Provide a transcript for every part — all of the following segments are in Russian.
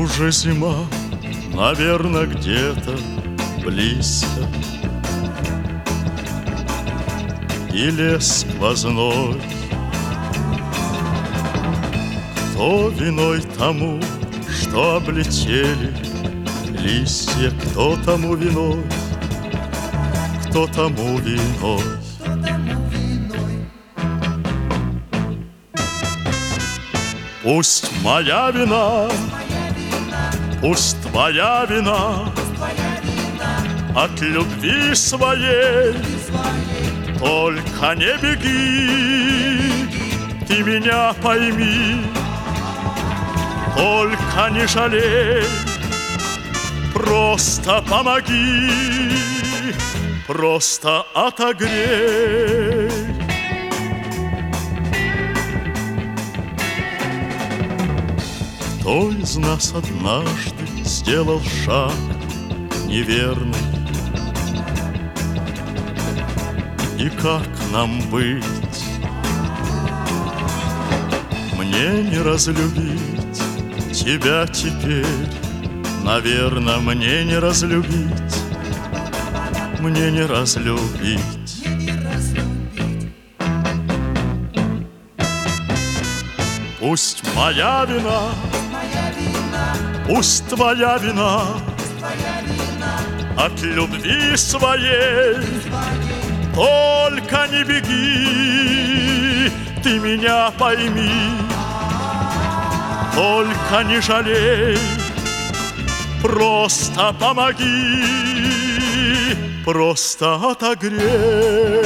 уже зима, наверное, где-то близко, и лес сквозной. Кто виной тому, что облетели листья, кто тому виной, кто тому виной. Пусть моя вина, пусть твоя вина, от любви своей. Только не беги, ты меня пойми, только не жалей, просто помоги, просто отогрей. Кто из нас однажды сделал шаг неверный? И как нам быть? Мне не разлюбить тебя теперь, наверное, мне не разлюбить, мне не разлюбить. Пусть моя вина, пусть твоя вина, от любви своей. Только не беги, ты меня пойми, только не жалей, просто помоги, просто отогрей.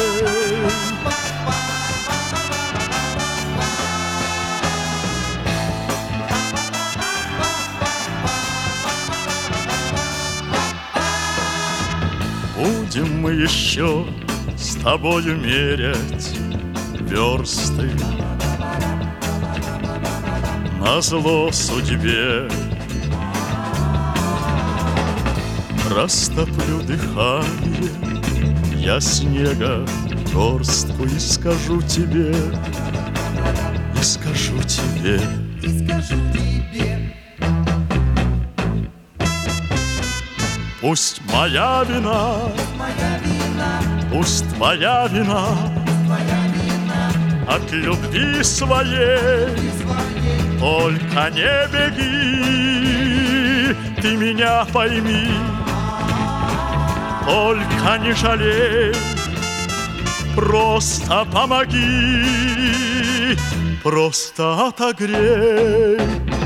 Будем мы еще с тобою мерять версты назло судьбе. Растоплю дыхание я снега горстку и скажу тебе, и скажу тебе, и скажу тебе. Пусть моя вина, пусть твоя вина, от любви своей. Только не беги, ты меня пойми, только не жалей, просто помоги, просто отогрей.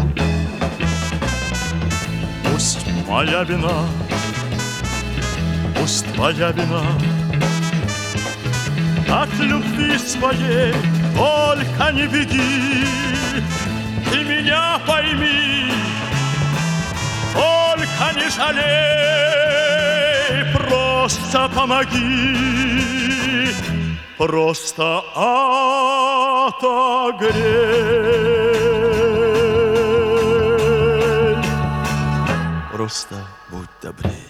Пусть моя вина, пусть твоя вина, от любви своей. Только не беги, ты меня пойми, только не жалей, просто помоги, просто отогрей. Просто будь добрей.